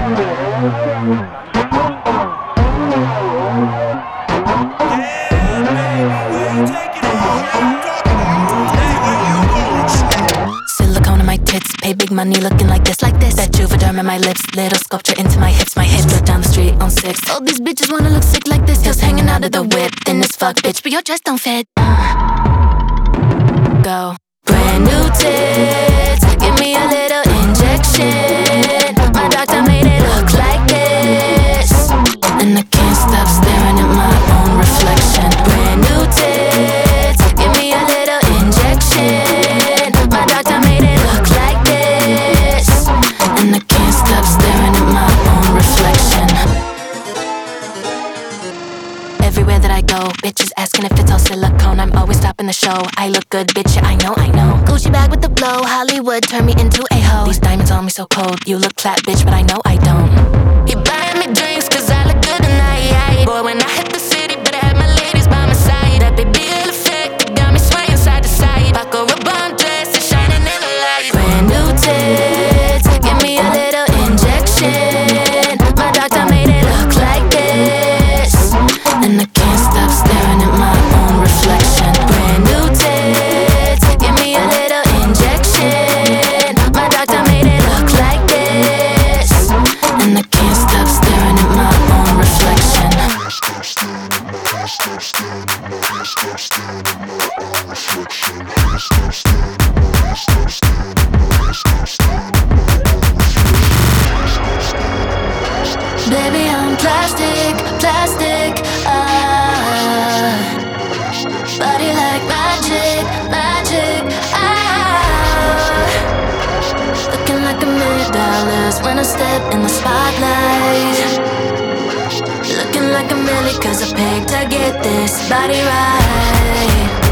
Silicone in my tits, pay big money looking like this, like this. That Juvederm in my lips, little sculpture into my hips. My hips look down the street on 6. All these bitches wanna look sick like this. Just hanging out of the whip, thin as fuck, bitch, but your dress don't fit. Go. Brand new tits, give me a little injection. My doctor made it look like this, and I can't stop staring at my own reflection. Brand new tits, give me a little injection. My doctor made it look like this, and I can't stop staring at my own reflection. Everywhere that I go, bitches asking if it's all silicone. I'm always stopping the show. I look good, bitch, yeah, I know. Gucci bag with the blow, Hollywood turned me into a hoe. These diamonds on me so cold, you look flat, bitch, but I know I don't. You buying me drinks cause I look good tonight. Boy, when I hit the city, better have my ladies by my side. That baby effect, got me swaying side to side. Paco Rabanne dress is shining in the light. Brand new tits, give me a little injection. My doctor made it look like this, and I can't stop staring at my own reflection. Brand new tits, give me a little injection. My doctor made it look like this, and I can't stop staring at my own reflection. Baby, I'm plastic, plastic, body like magic, magic, looking like $1,000,000 when I step in the spotlight. Looking like a milli cause I paid to get this body right.